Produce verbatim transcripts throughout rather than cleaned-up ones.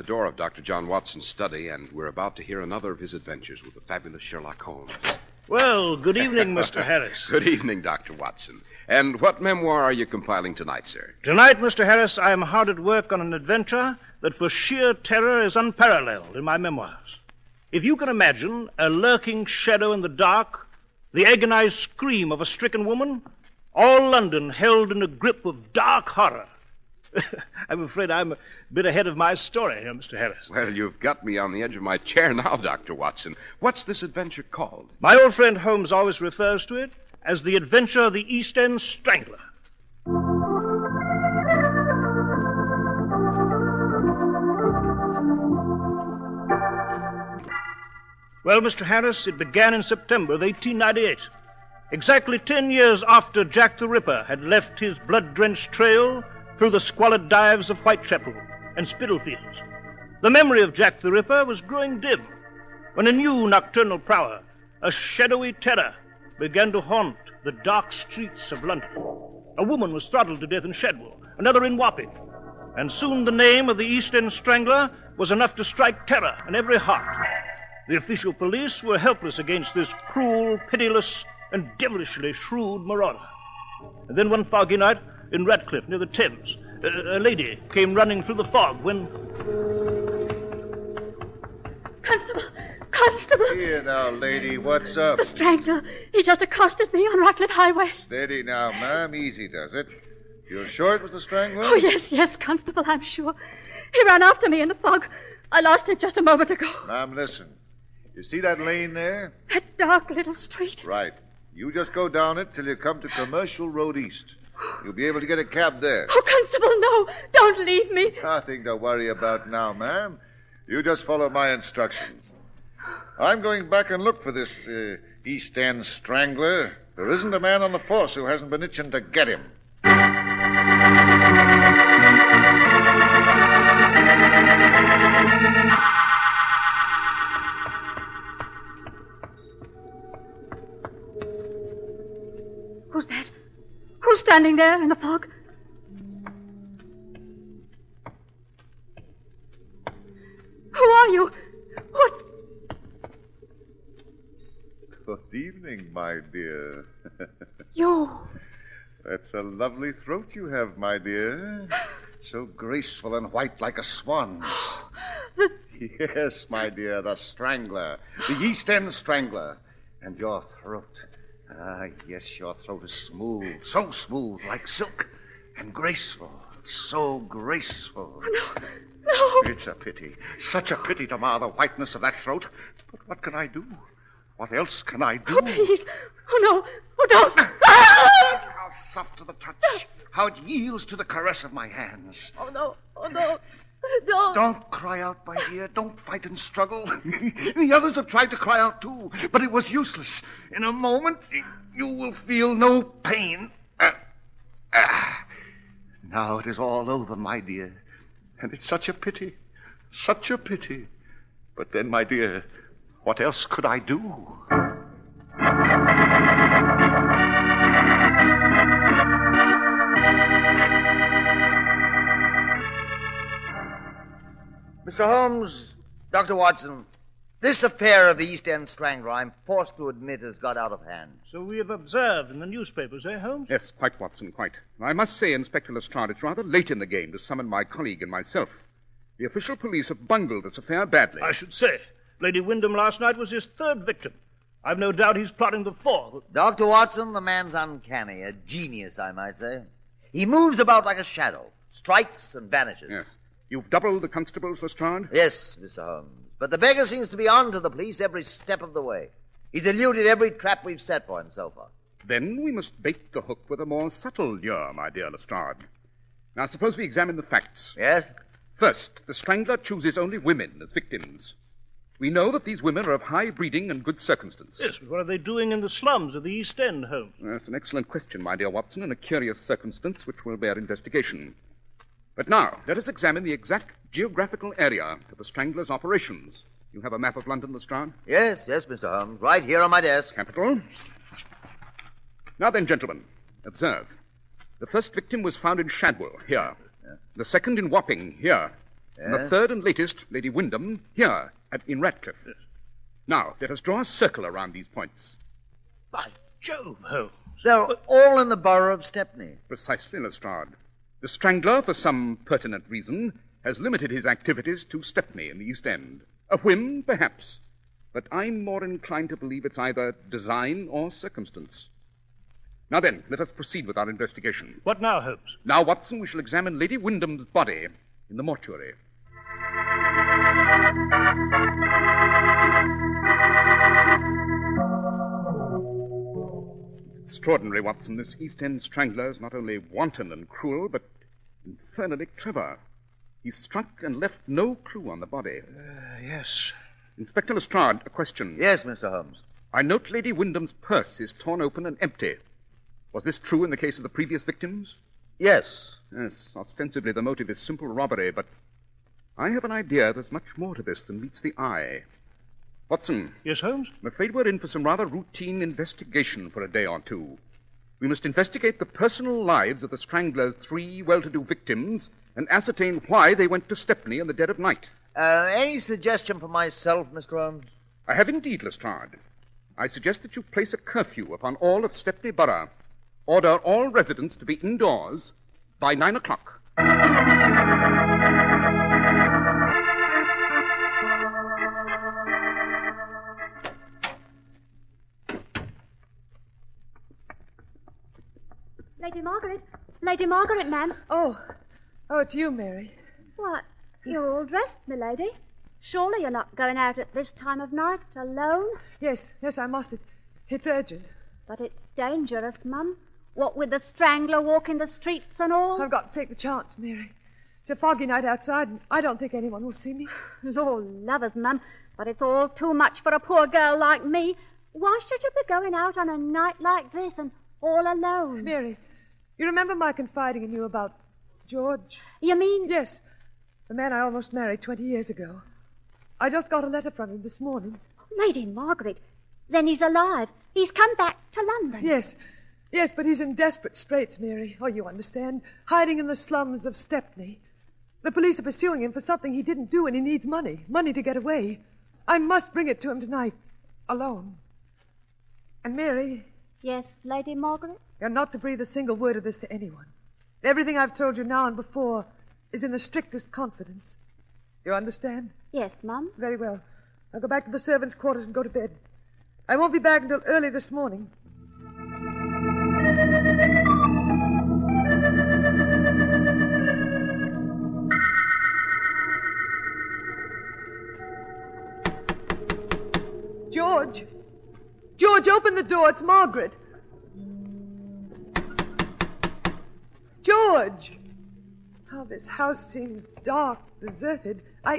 the door of Doctor John Watson's study, and we're about to hear another of his adventures with the fabulous Sherlock Holmes. Well, good evening, Mister Harris. Good evening, Doctor Watson. And what memoir are you compiling tonight, sir? Tonight, Mister Harris, I am hard at work on an adventure that for sheer terror is unparalleled in my memoirs. If you can imagine a lurking shadow in the dark, the agonized scream of a stricken woman, all London held in a grip of dark horror. I'm afraid I'm a bit ahead of my story here, Mister Harris. Well, you've got me on the edge of my chair now, Doctor Watson. What's this adventure called? My old friend Holmes always refers to it as the adventure of the East End Strangler. Well, Mister Harris, it began in September of eighteen ninety-eight. Exactly ten years after Jack the Ripper had left his blood-drenched trail through the squalid dives of Whitechapel and Spitalfields. The memory of Jack the Ripper was growing dim when a new nocturnal prowler, a shadowy terror, began to haunt the dark streets of London. A woman was throttled to death in Shadwell, another in Wapping, and soon the name of the East End Strangler was enough to strike terror in every heart. The official police were helpless against this cruel, pitiless, and devilishly shrewd marauder. And then one foggy night, in Radcliffe, near the Thames, a, a lady came running through the fog when... Constable! Constable! Here now, lady, what's up? The Strangler. He just accosted me on Radcliffe Highway. Steady now, ma'am. Easy does it. You're sure it was the Strangler? Oh, yes, yes, Constable, I'm sure. He ran after me in the fog. I lost him just a moment ago. Ma'am, listen. You see that lane there? That dark little street. Right. You just go down it till you come to Commercial Road East. You'll be able to get a cab there. Oh, Constable, no. Don't leave me. Nothing to worry about now, ma'am. You just follow my instructions. I'm going back and look for this uh, East End Strangler. There isn't a man on the force who hasn't been itching to get him. Who's that? Who's standing there in the fog? Who are you? What? Good evening, my dear. You. That's a lovely throat you have, my dear. So graceful and white like a swan's. The... Yes, my dear, the Strangler. The East End Strangler. And your throat. Ah, yes, your throat is smooth. So smooth, like silk. And graceful. So graceful. No, no. It's a pity. Such a pity to mar the whiteness of that throat. But what can I do? What else can I do? Oh, please. Oh, no. Oh, don't. How soft to the touch. How it yields to the caress of my hands. Oh, no. Oh, no. Don't. Don't cry out, my dear. Don't fight and struggle. The others have tried to cry out, too. But it was useless. In a moment, you will feel no pain. Uh, uh. Now it is all over, my dear. And it's such a pity. Such a pity. But then, my dear, what else could I do? Mister Holmes, Doctor Watson, this affair of the East End Strangler, I'm forced to admit, has got out of hand. So we have observed in the newspapers, eh, Holmes? Yes, quite, Watson, quite. I must say, Inspector Lestrade, it's rather late in the game to summon my colleague and myself. The official police have bungled this affair badly. I should say. Lady Wyndham last night was his third victim. I've no doubt he's plotting the fourth. Doctor Watson, the man's uncanny, a genius, I might say. He moves about like a shadow, strikes and vanishes. Yes. You've doubled the constables, Lestrade? Yes, Mister Holmes. But the beggar seems to be on to the police every step of the way. He's eluded every trap we've set for him so far. Then we must bait the hook with a more subtle lure, my dear Lestrade. Now, suppose we examine the facts. Yes? First, the Strangler chooses only women as victims. We know that these women are of high breeding and good circumstance. Yes, but what are they doing in the slums of the East End, Holmes? That's an excellent question, my dear Watson, and a curious circumstance which will bear investigation. But now, let us examine the exact geographical area of the Strangler's operations. You have a map of London, Lestrade? Yes, yes, Mister Holmes. Right here on my desk. Capital. Now then, gentlemen, observe. The first victim was found in Shadwell, here. Yeah. The second in Wapping, here. And the Yes? third and latest, Lady Wyndham, here at, in Ratcliffe. Now, let us draw a circle around these points. By Jove, Holmes. They're all in the borough of Stepney. Precisely, Lestrade. The Strangler, for some pertinent reason, has limited his activities to Stepney in the East End. A whim, perhaps, but I'm more inclined to believe it's either design or circumstance. Now then, let us proceed with our investigation. What now, Holmes? Now, Watson, we shall examine Lady Wyndham's body in the mortuary. It's extraordinary, Watson. This East End strangler is not only wanton and cruel, but infernally clever. He struck and left no clue on the body. Uh, yes. Inspector Lestrade, a question. Yes, Mister Holmes. I note Lady Wyndham's purse is torn open and empty. Was this true in the case of the previous victims? Yes. Yes, ostensibly the motive is simple robbery, but I have an idea there's much more to this than meets the eye. Watson. Yes, Holmes? I'm afraid we're in for some rather routine investigation for a day or two. We must investigate the personal lives of the Strangler's three well-to-do victims and ascertain why they went to Stepney in the dead of night. Uh, any suggestion for myself, Mister Holmes? I have indeed, Lestrade. I suggest that you place a curfew upon all of Stepney Borough. Order all residents to be indoors by nine o'clock. Lady Margaret. Lady Margaret, ma'am. Oh, oh, it's you, Mary. What? You're all dressed, milady. Surely you're not going out at this time of night alone? Yes, yes, I must. It, it's urgent. But it's dangerous, Mum. What with the Strangler walking the streets and all? I've got to take the chance, Mary. It's a foggy night outside, and I don't think anyone will see me. Lord love us, Mum, but it's all too much for a poor girl like me. Why should you be going out on a night like this and all alone? Mary, you remember my confiding in you about George? You mean... Yes, the man I almost married twenty years ago. I just got a letter from him this morning. Lady Margaret, then he's alive. He's come back to London. Yes, yes, but he's in desperate straits, Mary. Oh, you understand. Hiding in the slums of Stepney. The police are pursuing him for something he didn't do, and he needs money. Money to get away. I must bring it to him tonight. Alone. And Mary... Yes, Lady Margaret? You're not to breathe a single word of this to anyone. Everything I've told you now and before is in the strictest confidence. You understand? Yes, Mum. Very well. I'll go back to the servants' quarters and go to bed. I won't be back until early this morning. George! George, open the door. It's Margaret. George! Oh, this house seems dark, deserted. I...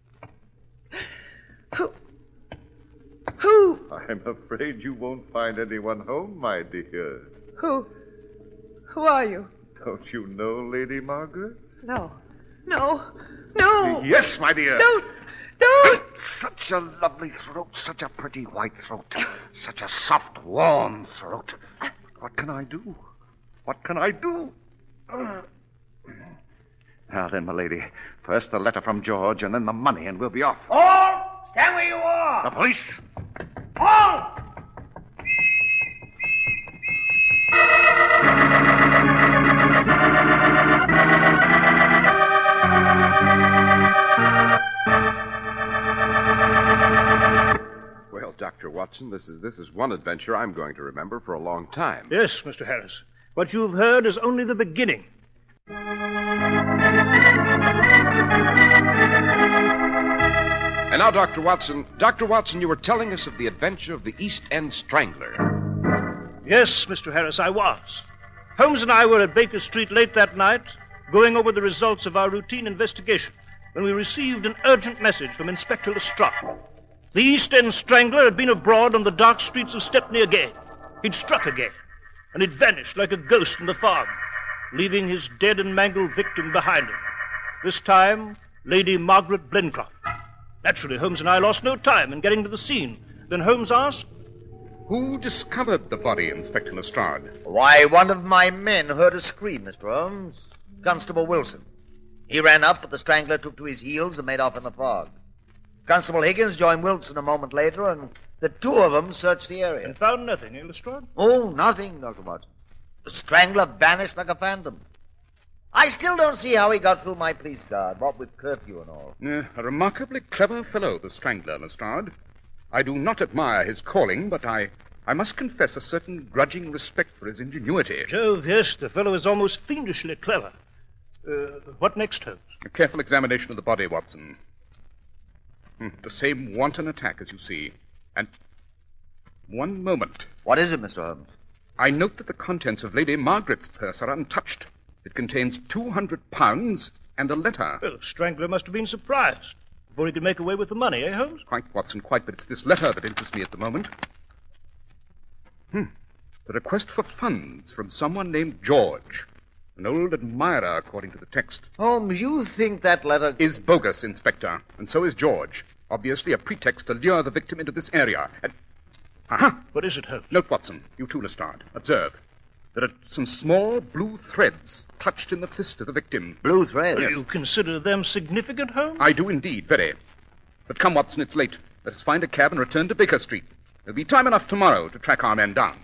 Who... Who... I'm afraid you won't find anyone home, my dear. Who... Who are you? Don't you know Lady Margaret? No. No. No! Yes, my dear. Don't... Don't... Such a lovely throat, such a pretty white throat, such a soft, warm throat. What can I do? What can I do? Uh, now then, my lady, first the letter from George and then the money, and we'll be off. All! Stand where you are! The police! All! Well, Doctor Watson, this is this is one adventure I'm going to remember for a long time. Yes, Mister Harris. What you've heard is only the beginning. And now, Doctor Watson, Doctor Watson, you were telling us of the adventure of the East End Strangler. Yes, Mister Harris, I was. Holmes and I were at Baker Street late that night, going over the results of our routine investigation, when we received an urgent message from Inspector Lestrade. The East End Strangler had been abroad on the dark streets of Stepney again. He'd struck again, and he'd vanished like a ghost in the fog, leaving his dead and mangled victim behind him. This time, Lady Margaret Blencroft. Naturally, Holmes and I lost no time in getting to the scene. Then Holmes asked, Who discovered the body, Inspector Lestrade? Why, one of my men heard a scream, Mister Holmes. Constable Wilson. He ran up, but the strangler took to his heels and made off in the fog. Constable Higgins joined Wilson a moment later, and the two of them searched the area. And found nothing, eh, Lestrade? Oh, nothing, Doctor Watson. The strangler vanished like a phantom. I still don't see how he got through my police guard, what with curfew and all. Uh, a remarkably clever fellow, the Strangler, Lestrade. I do not admire his calling, but I, I must confess a certain grudging respect for his ingenuity. Jove, yes, the fellow is almost fiendishly clever. Uh, what next, Holmes? A careful examination of the body, Watson. Hmm, the same wanton attack, as you see. And one moment. What is it, Mister Holmes? I note that the contents of Lady Margaret's purse are untouched. It contains two hundred pounds and a letter. Well, the strangler must have been surprised before he could make away with the money, eh, Holmes? Quite, Watson, quite, but it's this letter that interests me at the moment. Hmm. The request for funds from someone named George, an old admirer, according to the text. Holmes, you think that letter is bogus, Inspector, and so is George. Obviously a pretext to lure the victim into this area. And... Aha! What is it, Holmes? Note, Watson. You too, Lestrade. Observe. There are some small blue threads clutched in the fist of the victim. Blue threads? Yes. You consider them significant, Holmes? I do indeed, very. But come, Watson, it's late. Let us find a cab and return to Baker Street. There'll be time enough tomorrow to track our men down.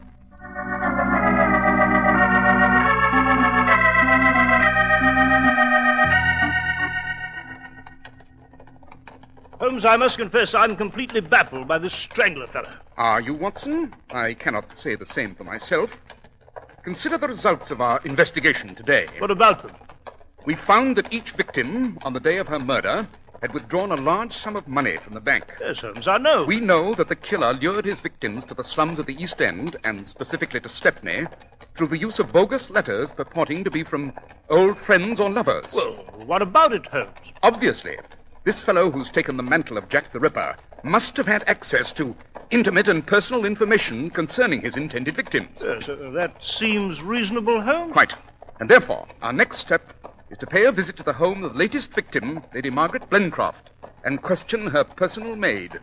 Holmes, I must confess I'm completely baffled by this strangler fellow. Are you, Watson? I cannot say the same for myself. Consider the results of our investigation today. What about them? We found that each victim, on the day of her murder, had withdrawn a large sum of money from the bank. Yes, Holmes, I know. We know that the killer lured his victims to the slums of the East End, and specifically to Stepney, through the use of bogus letters purporting to be from old friends or lovers. Well, what about it, Holmes? Obviously, this fellow who's taken the mantle of Jack the Ripper must have had access to intimate and personal information concerning his intended victims. Yes, uh, that seems reasonable, Holmes. Quite. And therefore, our next step is to pay a visit to the home of the latest victim, Lady Margaret Blencroft, and question her personal maid.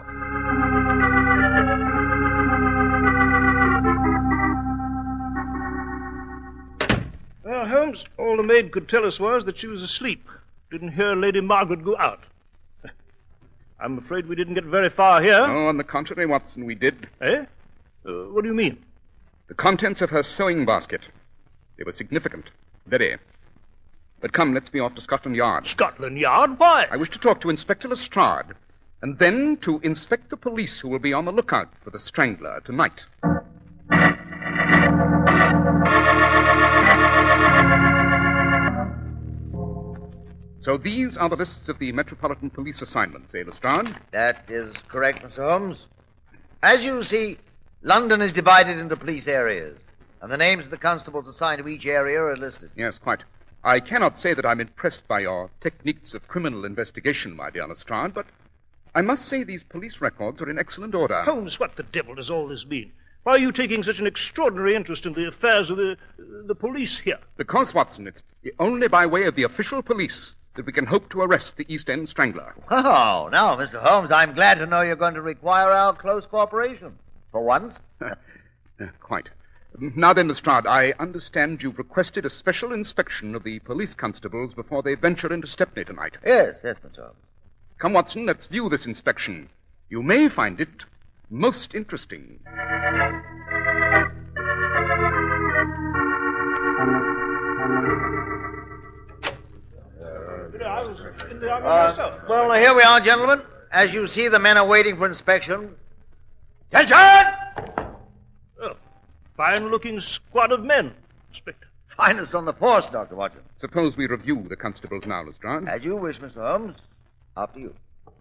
Well, Holmes, all the maid could tell us was that she was asleep. Didn't hear Lady Margaret go out. I'm afraid we didn't get very far here. Oh, on the contrary, Watson, we did. Eh? Uh, what do you mean? The contents of her sewing basket. They were significant. Very. But come, let's be off to Scotland Yard. Scotland Yard? Why? I wish to talk to Inspector Lestrade, and then to inspect the police who will be on the lookout for the strangler tonight. So these are the lists of the Metropolitan Police assignments, eh, Lestrade? That is correct, Mister Holmes. As you see, London is divided into police areas, and the names of the constables assigned to each area are listed. Yes, quite. I cannot say that I'm impressed by your techniques of criminal investigation, my dear Lestrade, but I must say these police records are in excellent order. Holmes, what the devil does all this mean? Why are you taking such an extraordinary interest in the affairs of the, the police here? Because, Watson, it's only by way of the official police that we can hope to arrest the East End strangler. Oh, now, Mister Holmes, I'm glad to know you're going to require our close cooperation. For once. uh, quite. Now then, Lestrade, I understand you've requested a special inspection of the police constables before they venture into Stepney tonight. Yes, yes, Mister Holmes. Come, Watson, let's view this inspection. You may find it most interesting. Uh, well, here we are, gentlemen. As you see, the men are waiting for inspection. Attention! Oh, fine-looking squad of men, Inspector. Finest on the force, Doctor Watson. Suppose we review the constables now, Lestrade. As you wish, Mister Holmes. After you.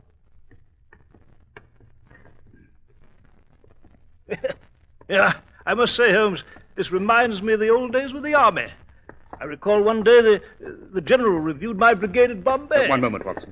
Yeah, I must say, Holmes, this reminds me of the old days with the Army. I recall one day the, the General reviewed my brigade at Bombay. Uh, one moment, Watson.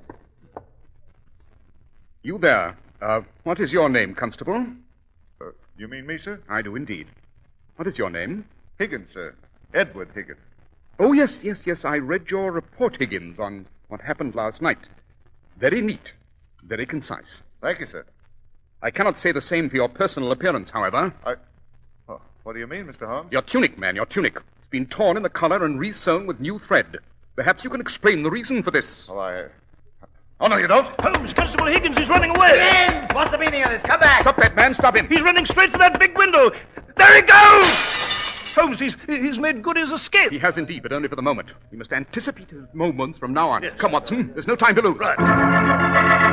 You there. Uh, what is your name, Constable? Uh, you mean me, sir? I do indeed. What is your name? Higgins, sir. Edward Higgins. Oh, yes, yes, yes. I read your report, Higgins, on what happened last night. Very neat. Very concise. Thank you, sir. I cannot say the same for your personal appearance, however. I... Oh, what do you mean, Mister Holmes? Your tunic, man, your tunic. It's been torn in the collar and re-sewn with new thread. Perhaps you can explain the reason for this. Oh, I... Oh, no, you don't? Holmes, Constable Higgins is running away. Higgins! What's the meaning of this? Come back! Stop that man. Stop him. He's running straight for that big window. There he goes! Holmes, he's, he's made good his escape. He has indeed, but only for the moment. We must anticipate his moments from now on. Yes. Come, Watson. There's no time to lose. Right.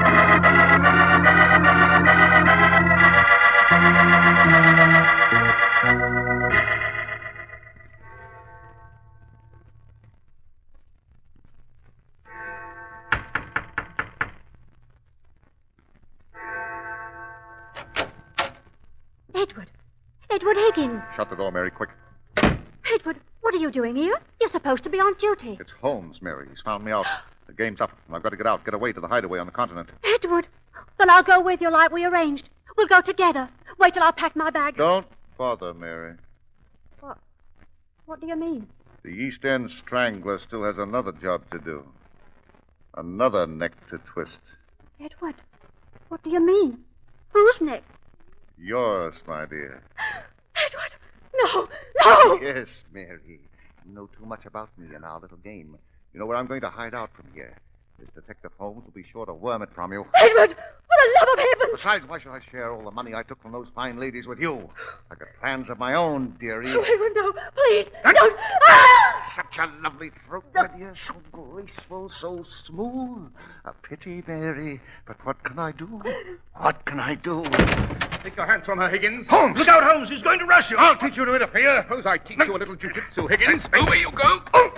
Edward. Edward Higgins. Shut the door, Mary, quick. Edward, what are you doing here? You're supposed to be on duty. It's Holmes, Mary. He's found me out. The game's up, and I've got to get out, get away to the hideaway on the continent. Edward. Well, I'll go with you like we arranged. We'll go together. Wait till I pack my bag. Don't bother, Mary. What? What do you mean? The East End Strangler still has another job to do. Another neck to twist. Edward, what do you mean? Whose neck? Yours, my dear. Edward, no, no! Yes, Mary. You know too much about me and our little game. You know where I'm going to hide out from here. This Detective Holmes will be sure to worm it from you. Edward, for the love of heaven! Besides, why should I share all the money I took from those fine ladies with you? I got plans of my own, dearie. Oh, Edward, no, please, don't! Ah! Such a lovely throat, my dear, so graceful, so smooth. A pity, Mary, but what can I do? What can I do? Take your hands from her, Higgins. Holmes! Look out, Holmes. He's going to rush you. I'll teach you to interfere. Suppose I teach you a little jiu-jitsu, Higgins. Away you go. Oh,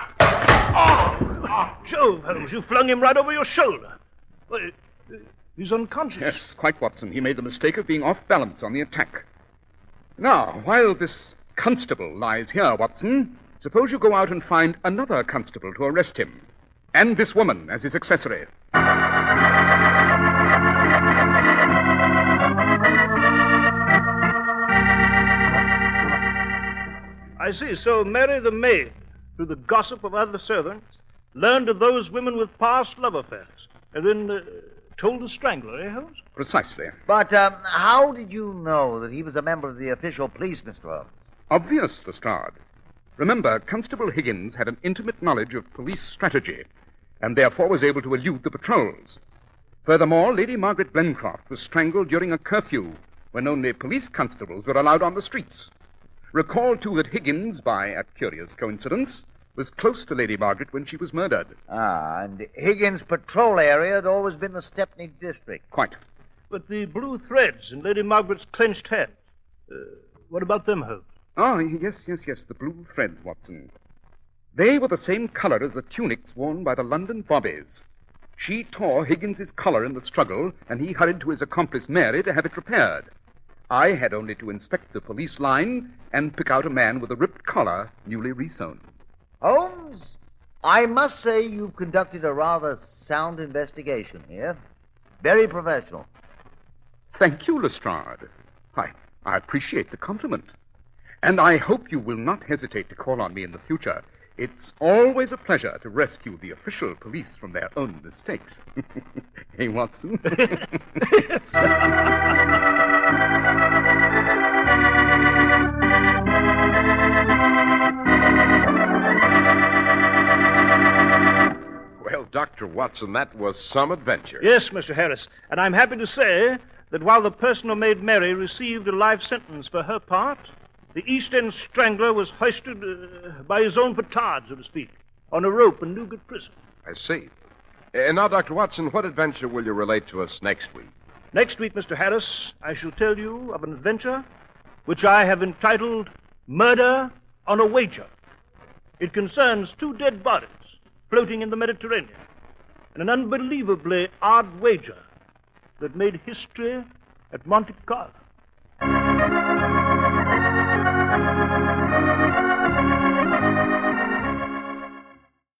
Jove, Holmes, you flung him right over your shoulder. Well, he's unconscious. Yes, quite, Watson. He made the mistake of being off balance on the attack. Now, while this constable lies here, Watson, suppose you go out and find another constable to arrest him. And this woman as his accessory. I see. So Mary the maid, through the gossip of other servants, learned of those women with past love affairs, and then uh, told the Strangler, eh, Holmes? Precisely. But um, how did you know that he was a member of the official police, Mister Holmes? Obvious, Lestrade. Remember, Constable Higgins had an intimate knowledge of police strategy, and therefore was able to elude the patrols. Furthermore, Lady Margaret Glencroft was strangled during a curfew, when only police constables were allowed on the streets. Recall, too, that Higgins, by a curious coincidence, was close to Lady Margaret when she was murdered. Ah, and Higgins' patrol area had always been the Stepney district. Quite. But the blue threads in Lady Margaret's clenched hands, uh, what about them, Holmes? Oh, yes, yes, yes, the blue threads, Watson. They were the same color as the tunics worn by the London bobbies. She tore Higgins's collar in the struggle, and he hurried to his accomplice Mary to have it repaired. I had only to inspect the police line and pick out a man with a ripped collar newly resewn. Holmes, I must say you've conducted a rather sound investigation here. Very professional. Thank you, Lestrade. I, I appreciate the compliment. And I hope you will not hesitate to call on me in the future. It's always a pleasure to rescue the official police from their own mistakes. Hey, Watson? Well, Doctor Watson, that was some adventure. Yes, Mister Harris, and I'm happy to say that while the personal maid Mary received a life sentence for her part, the East End Strangler was hoisted uh, by his own petard, so to speak, on a rope in Newgate Prison. I see. And now, Doctor Watson, what adventure will you relate to us next week? Next week, Mister Harris, I shall tell you of an adventure which I have entitled Murder on a Wager. It concerns two dead bodies floating in the Mediterranean, and an unbelievably odd wager that made history at Monte Carlo.